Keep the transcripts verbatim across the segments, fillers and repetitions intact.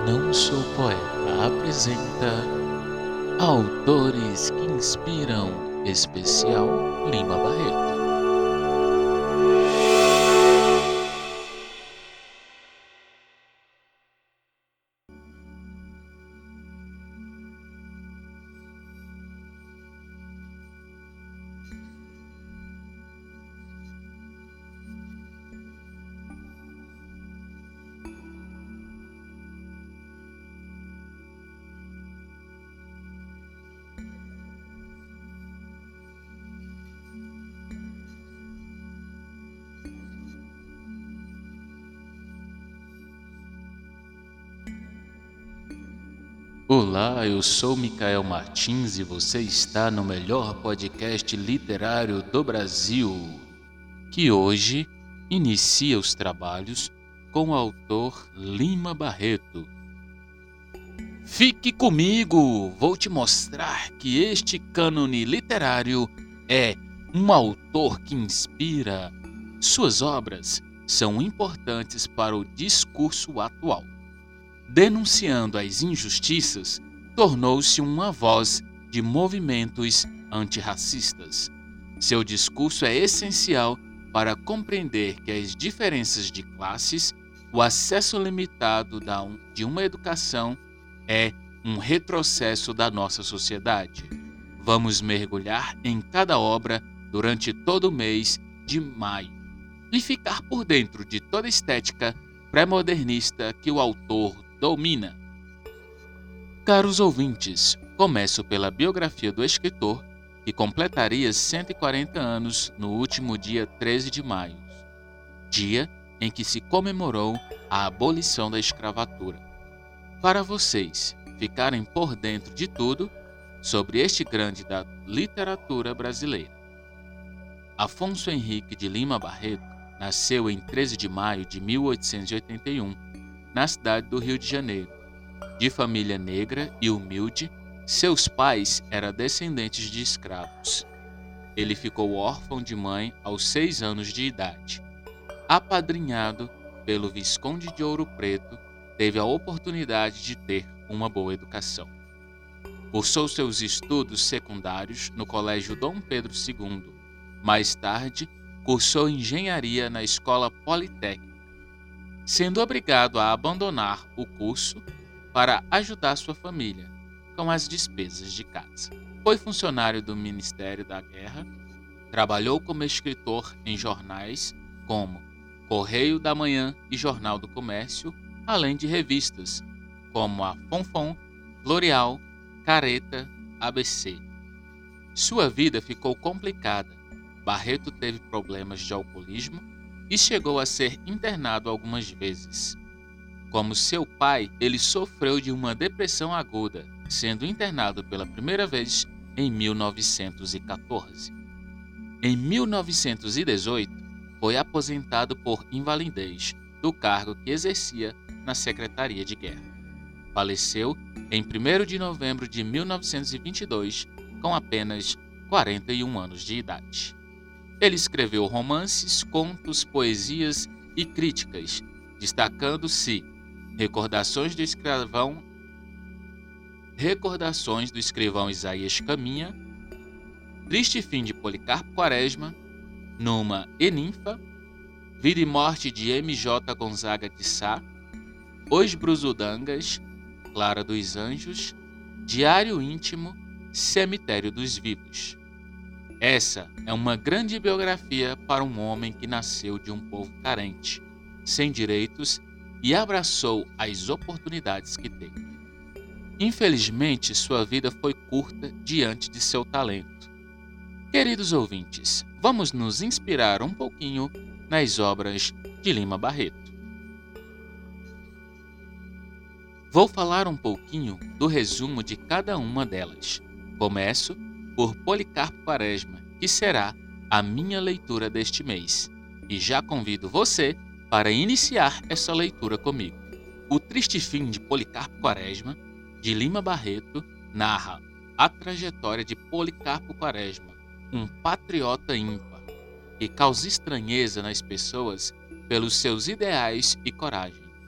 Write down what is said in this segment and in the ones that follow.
Não Sou Poeta apresenta Autores que Inspiram, especial Lima Barreto. Olá, eu sou Micael Martins e você está no melhor podcast literário do Brasil, que hoje inicia os trabalhos com o autor Lima Barreto. Fique comigo, vou te mostrar que este cânone literário é um autor que inspira. Suas obras são importantes para o discurso atual. Denunciando as injustiças, tornou-se uma voz de movimentos antirracistas. Seu discurso é essencial para compreender que as diferenças de classes, o acesso limitado de uma educação é um retrocesso da nossa sociedade. Vamos mergulhar em cada obra durante todo o mês de maio e ficar por dentro de toda a estética pré-modernista que o autor domina. Caros ouvintes, começo pela biografia do escritor, que completaria cento e quarenta anos no último dia treze de maio, dia em que se comemorou a abolição da escravatura. Para vocês ficarem por dentro de tudo sobre este grande da literatura brasileira. Afonso Henrique de Lima Barreto nasceu em treze de maio de mil oitocentos e oitenta e um, na cidade do Rio de Janeiro. De família negra e humilde, seus pais eram descendentes de escravos. Ele ficou órfão de mãe aos seis anos de idade. Apadrinhado pelo Visconde de Ouro Preto, teve a oportunidade de ter uma boa educação. Cursou seus estudos secundários no Colégio Dom Pedro segundo. Mais tarde, cursou engenharia na Escola Politécnica, sendo obrigado a abandonar o curso para ajudar sua família com as despesas de casa. Foi funcionário do Ministério da Guerra, trabalhou como escritor em jornais como Correio da Manhã e Jornal do Comércio, além de revistas como a Fonfon, L'Oréal, Careta, A B C. Sua vida ficou complicada. Barreto teve problemas de alcoolismo e chegou a ser internado algumas vezes. Como seu pai, ele sofreu de uma depressão aguda, sendo internado pela primeira vez em mil novecentos e quatorze. Em mil novecentos e dezoito, foi aposentado por invalidez do cargo que exercia na Secretaria de Guerra. Faleceu em primeiro de novembro de mil novecentos e vinte e dois, com apenas quarenta e um anos de idade. Ele escreveu romances, contos, poesias e críticas, destacando-se Recordações do Escrivão, Recordações do Escrivão Isaías Caminha, Triste Fim de Policarpo Quaresma, Numa e Ninfa, Vida e Morte de M J Gonzaga de Sá, Os Brusudangas, Clara dos Anjos, Diário Íntimo, Cemitério dos Vivos. Essa é uma grande biografia para um homem que nasceu de um povo carente, sem direitos e abraçou as oportunidades que teve. Infelizmente, sua vida foi curta diante de seu talento. Queridos ouvintes, vamos nos inspirar um pouquinho nas obras de Lima Barreto. Vou falar um pouquinho do resumo de cada uma delas. Começo por Policarpo Quaresma, que será a minha leitura deste mês. E já convido você para iniciar essa leitura comigo. O Triste Fim de Policarpo Quaresma, de Lima Barreto, narra a trajetória de Policarpo Quaresma, um patriota ímpar, que causa estranheza nas pessoas pelos seus ideais e coragem.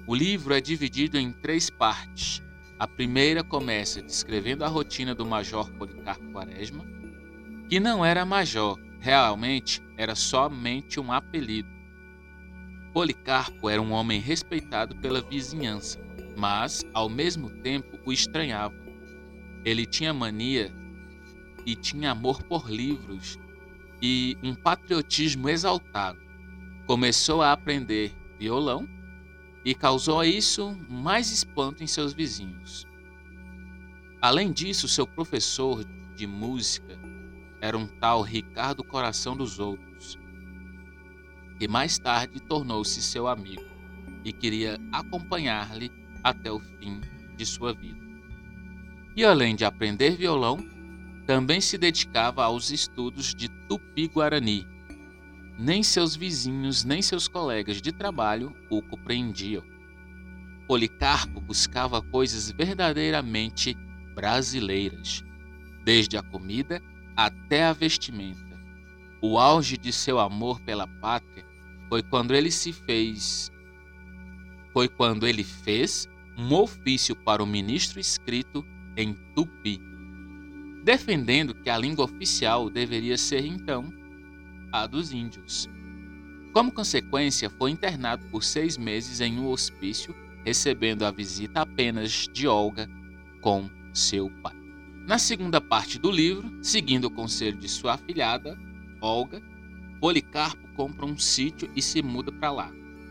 O livro é dividido em três partes. A primeira começa descrevendo a rotina do Major Policarpo Quaresma, que não era major, realmente era somente um apelido. Policarpo era um homem respeitado pela vizinhança, mas, ao mesmo tempo, o estranhava. Ele tinha mania e tinha amor por livros e um patriotismo exaltado. Começou a aprender violão e causou a isso mais espanto em seus vizinhos. Além disso, seu professor de música era um tal Ricardo Coração dos Outros, que mais tarde tornou-se seu amigo e queria acompanhar-lhe até o fim de sua vida. E além de aprender violão, também se dedicava aos estudos de Tupi-Guarani. Nem seus vizinhos nem seus colegas de trabalho o compreendiam. Policarpo buscava coisas verdadeiramente brasileiras, desde a comida até a vestimenta. O auge de seu amor pela pátria foi quando ele se fez foi quando ele fez um ofício para o ministro escrito em Tupi, defendendo que a língua oficial deveria ser então a dos índios. Como consequência, foi internado por seis meses em um hospício, recebendo a visita apenas de Olga com seu pai. Na segunda parte do livro, seguindo o conselho de sua afilhada, Olga, Policarpo compra um sítio e se muda para lá.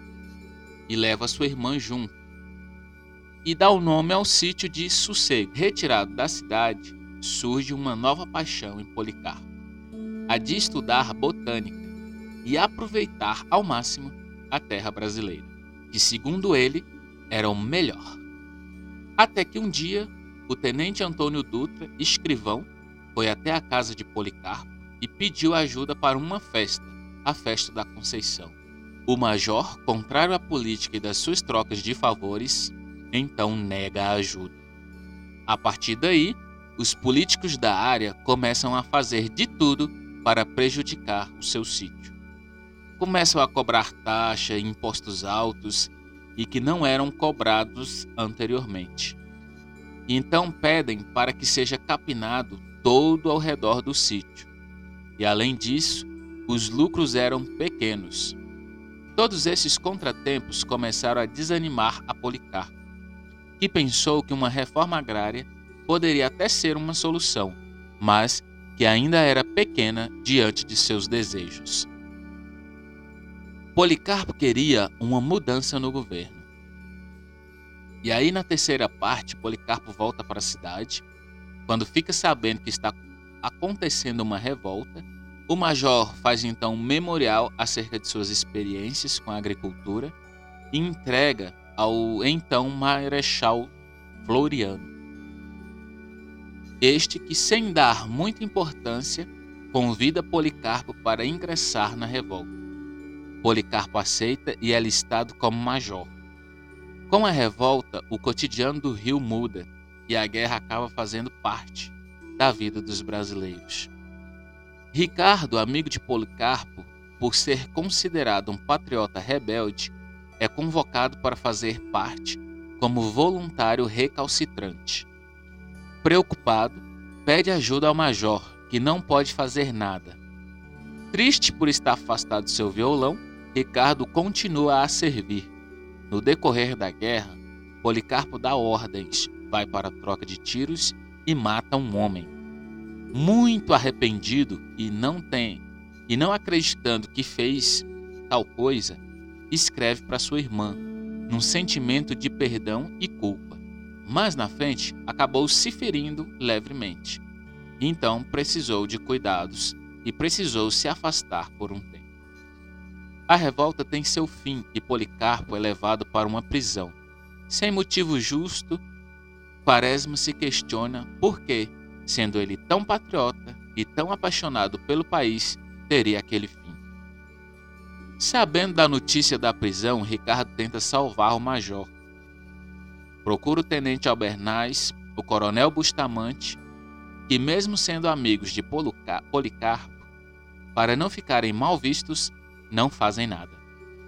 E leva sua irmã junto. E dá o nome ao sítio de Sossego. Retirado da cidade, surge uma nova paixão em Policarpo: a de estudar botânica e aproveitar ao máximo a terra brasileira, que, segundo ele, era o melhor. Até que um dia, o tenente Antônio Dutra, escrivão, foi até a casa de Policarpo e pediu ajuda para uma festa, a Festa da Conceição. O major, contrário à política e das suas trocas de favores, então nega a ajuda. A partir daí, os políticos da área começam a fazer de tudo para prejudicar o seu sítio. Começam a cobrar taxa e impostos altos e que não eram cobrados anteriormente. E então pedem para que seja capinado todo ao redor do sítio. E além disso, os lucros eram pequenos. Todos esses contratempos começaram a desanimar a Policarpo, que pensou que uma reforma agrária poderia até ser uma solução, mas que ainda era pequena diante de seus desejos. Policarpo queria uma mudança no governo. E aí, na terceira parte, Policarpo volta para a cidade. Quando fica sabendo que está acontecendo uma revolta, o major faz então um memorial acerca de suas experiências com a agricultura e entrega ao então Marechal Floriano. Este que, sem dar muita importância, convida Policarpo para ingressar na revolta. Policarpo aceita e é listado como major. Com a revolta, o cotidiano do Rio muda e a guerra acaba fazendo parte da vida dos brasileiros. Ricardo, amigo de Policarpo, por ser considerado um patriota rebelde, é convocado para fazer parte como voluntário recalcitrante. Preocupado, pede ajuda ao major, que não pode fazer nada. Triste por estar afastado do seu violão, Ricardo continua a servir. No decorrer da guerra, Policarpo dá ordens, vai para a troca de tiros e mata um homem. Muito arrependido e não tem e não acreditando que fez tal coisa, escreve para sua irmã, num sentimento de perdão e culpa. Mas na frente acabou se ferindo levemente. Então precisou de cuidados e precisou se afastar por um tempo. A revolta tem seu fim e Policarpo é levado para uma prisão. Sem motivo justo, Quaresma se questiona por que, sendo ele tão patriota e tão apaixonado pelo país, teria aquele fim. Sabendo da notícia da prisão, Ricardo tenta salvar o major. Procura o tenente Albernaz, o coronel Bustamante, que mesmo sendo amigos de Policarpo, para não ficarem mal vistos, não fazem nada.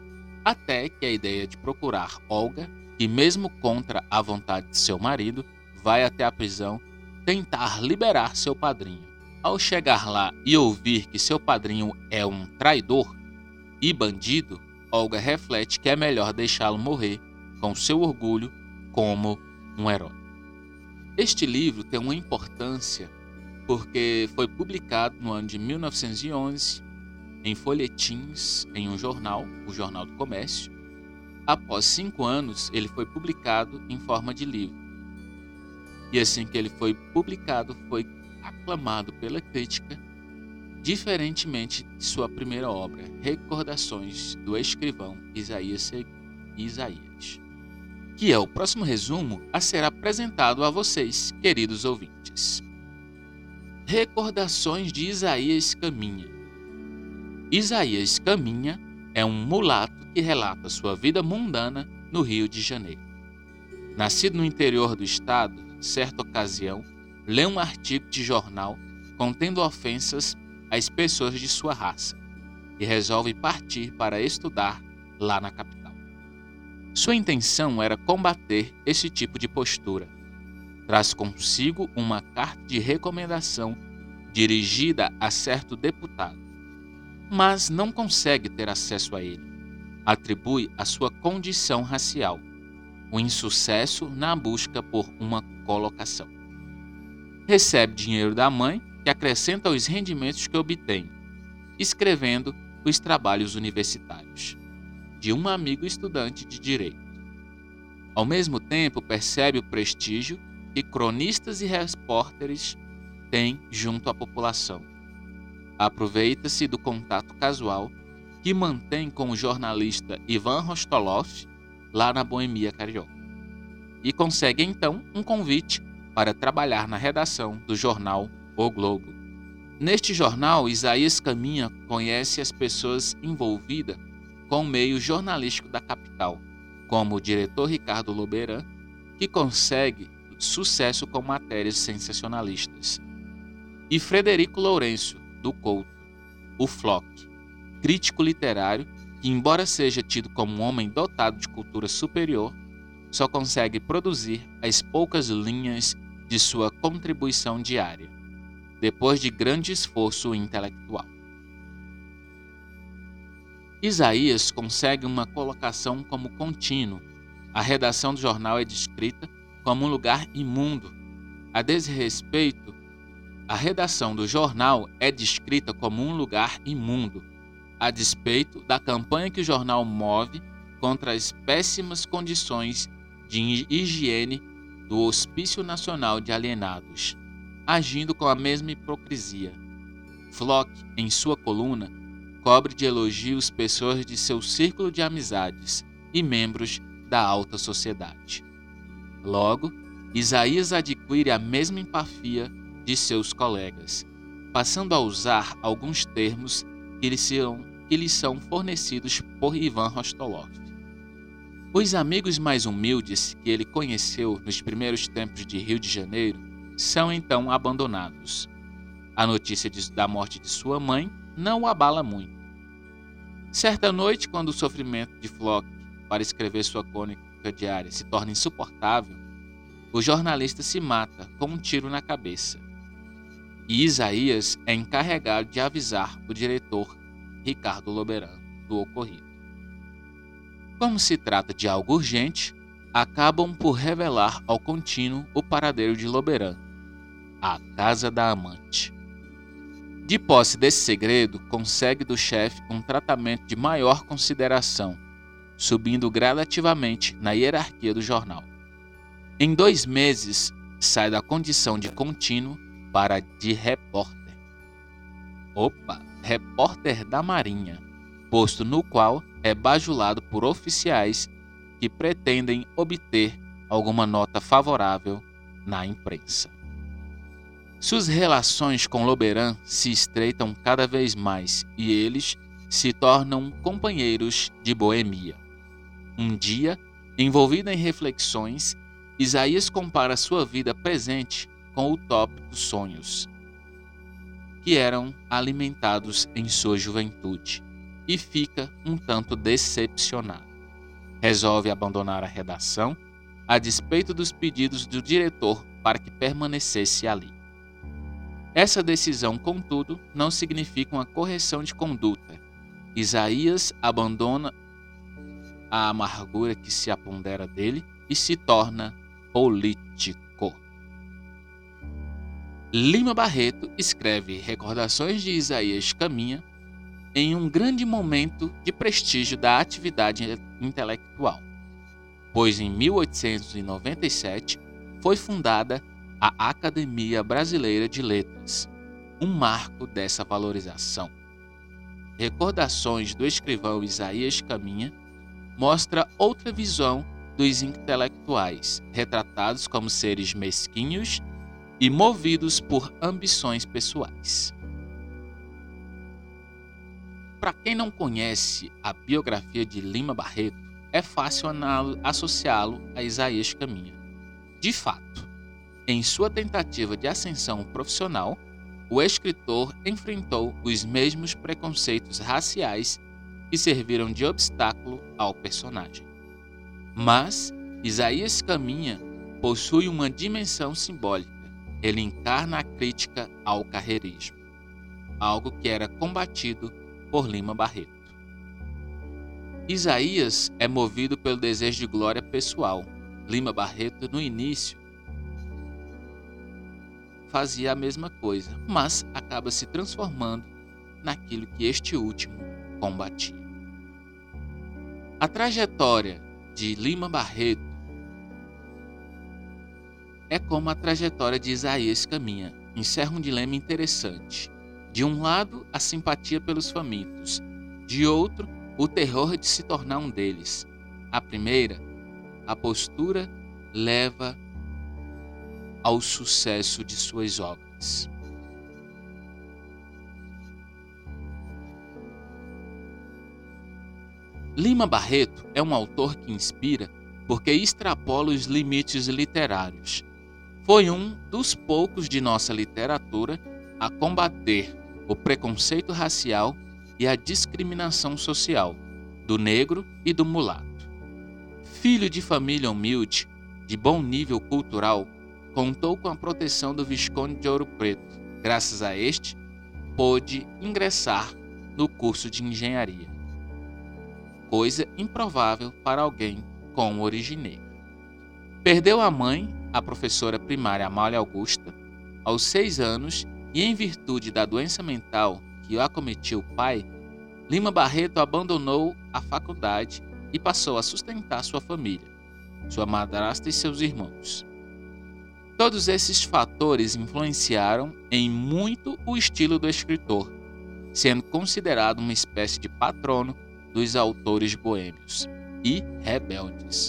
até que a ideia de procurar Olga, que mesmo contra a vontade de seu marido, vai até a prisão tentar liberar seu padrinho. Ao chegar lá e ouvir que seu padrinho é um traidor e bandido, Olga reflete que é melhor deixá-lo morrer com seu orgulho como um herói. Este livro tem uma importância porque foi publicado no ano de mil novecentos e onze em folhetins em um jornal, o Jornal do Comércio. Após cinco anos, ele foi publicado em forma de livro. E assim que ele foi publicado, foi aclamado pela crítica, diferentemente de sua primeira obra, Recordações do Escrivão Isaías Isaías, que é o próximo resumo a ser apresentado a vocês, queridos ouvintes. Recordações de Isaías Caminha. Isaías Caminha é um mulato que relata sua vida mundana no Rio de Janeiro. Nascido no interior do estado, certa ocasião, lê um artigo de jornal contendo ofensas às pessoas de sua raça e resolve partir para estudar lá na capital. Sua intenção era combater esse tipo de postura. Traz consigo uma carta de recomendação dirigida a certo deputado, mas não consegue ter acesso a ele. Atribui a sua condição racial, o insucesso na busca por uma colocação. Recebe dinheiro da mãe, que acrescenta aos rendimentos que obtém, escrevendo os trabalhos universitários, de um amigo estudante de direito. Ao mesmo tempo, percebe o prestígio que cronistas e repórteres têm junto à população. Aproveita-se do contato casual que mantém com o jornalista Ivan Rostolov lá na Boemia Carioca e consegue então um convite para trabalhar na redação do jornal O Globo. Neste jornal, Isaías Caminha conhece as pessoas envolvidas com o meio jornalístico da capital, como o diretor Ricardo Loberan, que consegue sucesso com matérias sensacionalistas, e Frederico Lourenço, do Couto, o Flock, crítico literário que, embora seja tido como um homem dotado de cultura superior, só consegue produzir as poucas linhas de sua contribuição diária, depois de grande esforço intelectual. Isaías consegue uma colocação como contínuo. A redação do jornal é descrita como um lugar imundo. A desrespeito, a redação do jornal é descrita como um lugar imundo, a despeito da campanha que o jornal move contra as péssimas condições de higiene do Hospício Nacional de Alienados, agindo com a mesma hipocrisia. Flock, em sua coluna, cobre de elogios pessoas de seu círculo de amizades e membros da alta sociedade. Logo, Isaías adquire a mesma empafia de seus colegas, passando a usar alguns termos que lhe são, que lhe são fornecidos por Ivan Rostolov. Os amigos mais humildes que ele conheceu nos primeiros tempos de Rio de Janeiro são então abandonados. A notícia de, da morte de sua mãe não o abala muito. Certa noite, quando o sofrimento de Flock para escrever sua crônica diária se torna insuportável, o jornalista se mata com um tiro na cabeça. E Isaías é encarregado de avisar o diretor Ricardo Loberan do ocorrido. Como se trata de algo urgente, acabam por revelar ao contínuo o paradeiro de Loberan, a casa da amante. De posse desse segredo, consegue do chefe um tratamento de maior consideração, subindo gradativamente na hierarquia do jornal. Em dois meses, sai da condição de contínuo para de repórter. Opa, repórter da Marinha, posto no qual é bajulado por oficiais que pretendem obter alguma nota favorável na imprensa. Suas relações com Loberan se estreitam cada vez mais e eles se tornam companheiros de boemia. Um dia, envolvido em reflexões, Isaías compara sua vida presente com o tópico dos sonhos, que eram alimentados em sua juventude. e fica um tanto decepcionado. Resolve abandonar a redação, a despeito dos pedidos do diretor para que permanecesse ali. Essa decisão, contudo, não significa uma correção de conduta. Isaías abandona a amargura que se apodera dele e se torna político. Lima Barreto escreve Recordações de Isaías Caminha em um grande momento de prestígio da atividade intelectual, pois em mil oitocentos e noventa e sete foi fundada a Academia Brasileira de Letras, um marco dessa valorização. Recordações do escrivão Isaías Caminha mostra outra visão dos intelectuais, retratados como seres mesquinhos e movidos por ambições pessoais. Para quem não conhece a biografia de Lima Barreto, é fácil associá-lo a Isaías Caminha. De fato, em sua tentativa de ascensão profissional, o escritor enfrentou os mesmos preconceitos raciais que serviram de obstáculo ao personagem. Mas Isaías Caminha possui uma dimensão simbólica. Ele encarna a crítica ao carreirismo, algo que era combatido por Lima Barreto. Isaías é movido pelo desejo de glória pessoal. Lima Barreto, no início, fazia a mesma coisa, mas acaba se transformando naquilo que este último combatia. A trajetória de Lima Barreto é como a trajetória de Isaías Caminha. Encerra um dilema interessante. De um lado, a simpatia pelos famintos. De outro, o terror de se tornar um deles. A primeira, a postura leva ao sucesso de suas obras. Lima Barreto é um autor que inspira porque extrapola os limites literários. Foi um dos poucos de nossa literatura a combater o preconceito racial e a discriminação social do negro e do mulato. Filho de família humilde, de bom nível cultural, contou com a proteção do Visconde de Ouro Preto. Graças a este, pôde ingressar no curso de engenharia, coisa improvável para alguém com origem negra. Perdeu a mãe, a professora primária Amália Augusta, aos seis anos, e em virtude da doença mental que acometia o pai, Lima Barreto abandonou a faculdade e passou a sustentar sua família, sua madrasta e seus irmãos. Todos esses fatores influenciaram em muito o estilo do escritor, sendo considerado uma espécie de patrono dos autores boêmios e rebeldes.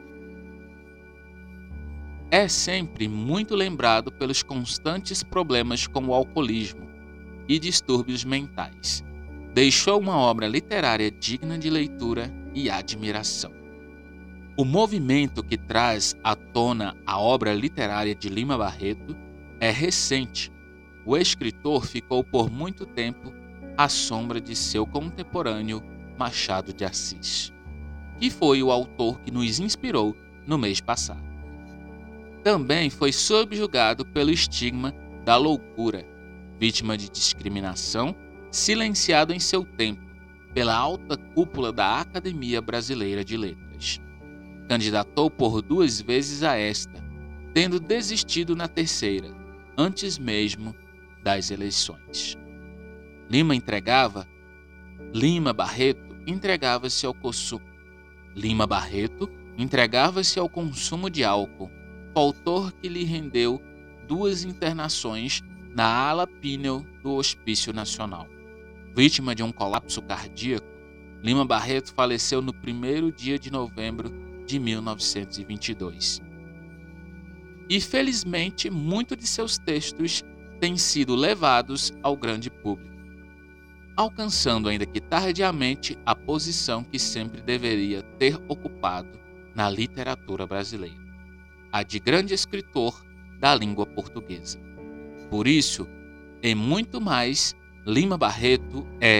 É sempre muito lembrado pelos constantes problemas com o alcoolismo e distúrbios mentais. Deixou uma obra literária digna de leitura e admiração. O movimento que traz à tona a obra literária de Lima Barreto é recente. O escritor ficou por muito tempo à sombra de seu contemporâneo Machado de Assis, que foi o autor que nos inspirou no mês passado. Também foi subjugado pelo estigma da loucura, vítima de discriminação, silenciado em seu tempo pela alta cúpula da Academia Brasileira de Letras. Candidatou por duas vezes a esta, tendo desistido na terceira, antes mesmo das eleições. Lima entregava, Lima Barreto entregava-se ao consumo. Lima Barreto entregava-se ao consumo de álcool, autor que lhe rendeu duas internações na ala píneo do Hospício Nacional. Vítima de um colapso cardíaco, Lima Barreto faleceu no primeiro dia de novembro de mil novecentos e vinte e dois. E felizmente, muitos de seus textos têm sido levados ao grande público, alcançando ainda que tardiamente a posição que sempre deveria ter ocupado na literatura brasileira, a de grande escritor da língua portuguesa. Por isso, e muito mais, Lima Barreto é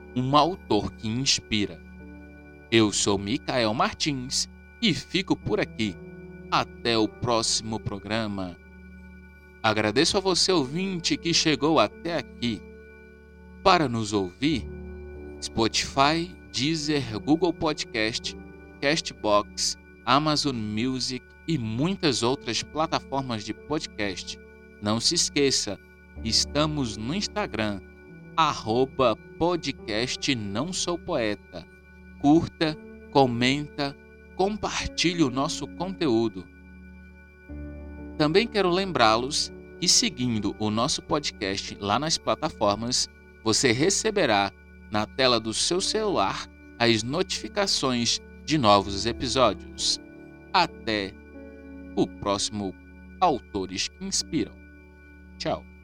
um autor que inspira. Eu sou Micael Martins e fico por aqui. Até o próximo programa. Agradeço a você, ouvinte, que chegou até aqui. Para nos ouvir, Spotify, Deezer, Google Podcast, Castbox, Amazon Music e muitas outras plataformas de podcast. Não se esqueça, estamos no Instagram, arroba podcast Não Sou Poeta. Curta, comenta, compartilhe o nosso conteúdo. Também quero lembrá-los que, seguindo o nosso podcast lá nas plataformas, você receberá na tela do seu celular as notificações de novos episódios. Até o próximo Autores que Inspiram. Tchau.